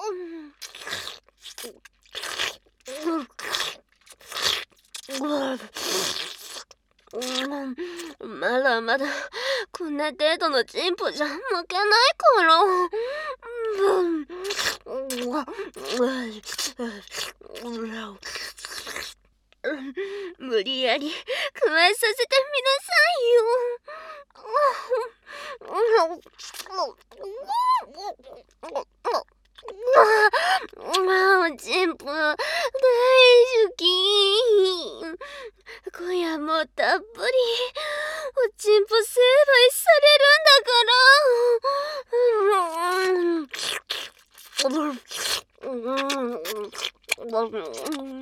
まだまだこんな程度のチンポじゃ負けないから。無理やり食わさせてみなさいよ。チンポ大好き。今夜もたっぷりおちんぽ成敗されるんだから。